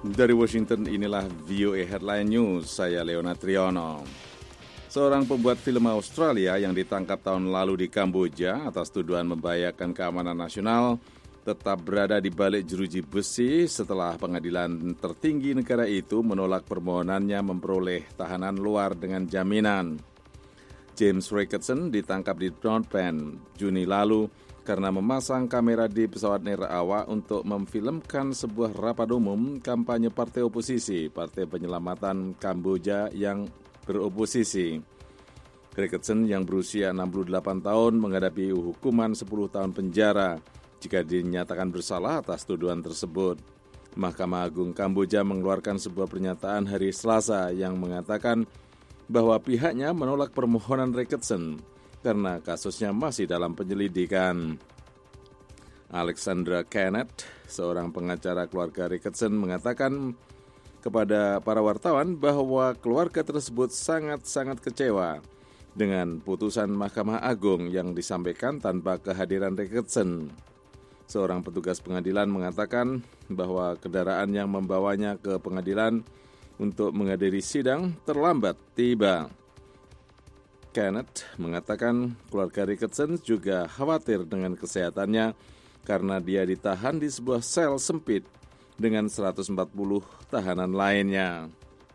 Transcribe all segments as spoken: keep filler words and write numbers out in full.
Dari Washington, inilah V O A Headline News, saya Leonard Triono. Seorang pembuat film Australia yang ditangkap tahun lalu di Kamboja atas tuduhan membahayakan keamanan nasional tetap berada di balik jeruji besi setelah pengadilan tertinggi negara itu menolak permohonannya memperoleh tahanan luar dengan jaminan. James Ricketson ditangkap di Phnom Penh Juni lalu karena memasang kamera di pesawat nirawak untuk memfilmkan sebuah rapat umum kampanye partai oposisi, Partai Penyelamatan Kamboja yang beroposisi. Ricketson yang berusia enam puluh delapan tahun menghadapi hukuman sepuluh tahun penjara jika dinyatakan bersalah atas tuduhan tersebut. Mahkamah Agung Kamboja mengeluarkan sebuah pernyataan hari Selasa yang mengatakan bahwa pihaknya menolak permohonan Ricketson karena kasusnya masih dalam penyelidikan. Alexandra Kenneth, seorang pengacara keluarga Ricketson, mengatakan kepada para wartawan bahwa keluarga tersebut sangat-sangat kecewa dengan putusan Mahkamah Agung yang disampaikan tanpa kehadiran Ricketson. Seorang petugas pengadilan mengatakan bahwa kendaraan yang membawanya ke pengadilan untuk menghadiri sidang terlambat tiba. Kenneth mengatakan keluarga Ricketson juga khawatir dengan kesehatannya karena dia ditahan di sebuah sel sempit dengan seratus empat puluh tahanan lainnya.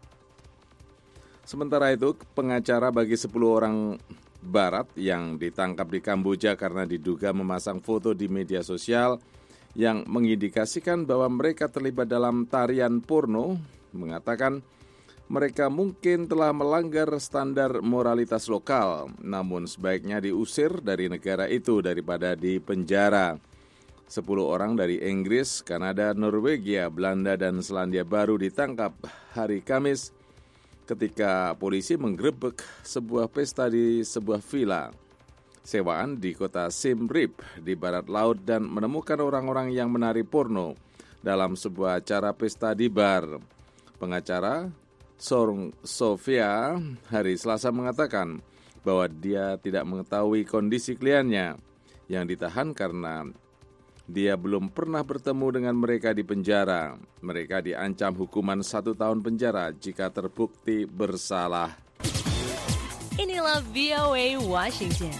Sementara itu, pengacara bagi sepuluh orang barat yang ditangkap di Kamboja karena diduga memasang foto di media sosial yang mengindikasikan bahwa mereka terlibat dalam tarian porno, mengatakan mereka mungkin telah melanggar standar moralitas lokal, namun sebaiknya diusir dari negara itu daripada dipenjara. Sepuluh orang dari Inggris, Kanada, Norwegia, Belanda, dan Selandia Baru ditangkap hari Kamis ketika polisi menggerebek sebuah pesta di sebuah villa sewaan di kota Siem Reap di barat laut dan menemukan orang-orang yang menari porno dalam sebuah acara pesta di bar. Pengacara Sorong Sofia hari Selasa mengatakan bahwa dia tidak mengetahui kondisi kliennya yang ditahan karena dia belum pernah bertemu dengan mereka di penjara. Mereka diancam hukuman satu tahun penjara jika terbukti bersalah. Inilah V O A Washington.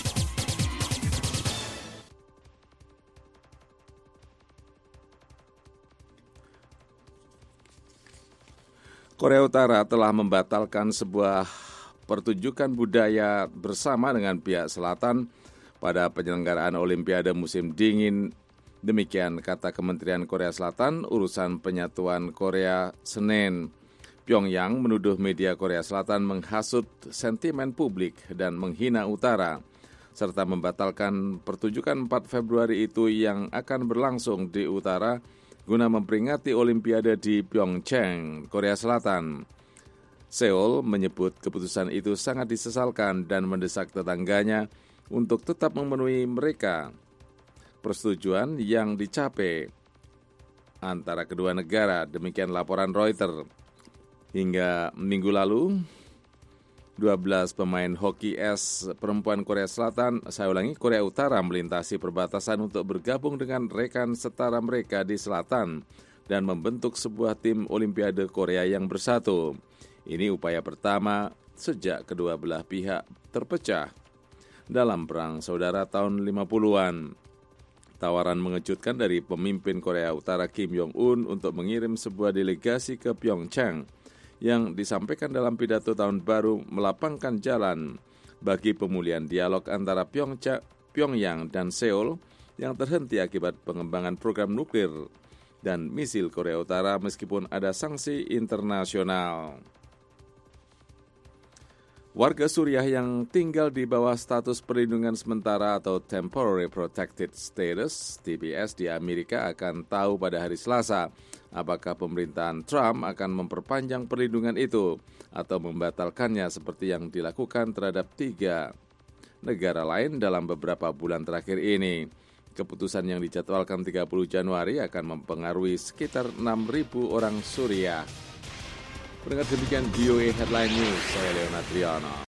Korea Utara telah membatalkan sebuah pertunjukan budaya bersama dengan pihak selatan pada penyelenggaraan Olimpiade musim dingin. Demikian kata Kementerian Korea Selatan urusan penyatuan Korea Senin. Pyongyang menuduh media Korea Selatan menghasut sentimen publik dan menghina Utara, serta membatalkan pertunjukan empat Februari itu yang akan berlangsung di Utara guna memperingati Olimpiade di Pyeongchang, Korea Selatan. Seoul menyebut keputusan itu sangat disesalkan dan mendesak tetangganya untuk tetap memenuhi mereka persetujuan yang dicapai antara kedua negara, demikian laporan Reuters. Hingga minggu lalu, dua belas pemain hoki es perempuan Korea Selatan, saya ulangi, Korea Utara melintasi perbatasan untuk bergabung dengan rekan setara mereka di selatan dan membentuk sebuah tim Olimpiade Korea yang bersatu. Ini upaya pertama sejak kedua belah pihak terpecah dalam perang saudara tahun lima puluhan. Tawaran mengejutkan dari pemimpin Korea Utara Kim Jong-un untuk mengirim sebuah delegasi ke Pyeongchang yang disampaikan dalam pidato tahun baru melapangkan jalan bagi pemulihan dialog antara Pyongyang dan Seoul yang terhenti akibat pengembangan program nuklir dan misil Korea Utara meskipun ada sanksi internasional. Warga Suriah yang tinggal di bawah status perlindungan sementara atau Temporary Protected Status T P S di Amerika akan tahu pada hari Selasa apakah pemerintahan Trump akan memperpanjang perlindungan itu atau membatalkannya seperti yang dilakukan terhadap tiga negara lain dalam beberapa bulan terakhir ini. Keputusan yang dijadwalkan tiga puluh Januari akan mempengaruhi sekitar enam ribu orang Suriah. Pendengar, demikian V O A Headline News, saya Leonard Triono.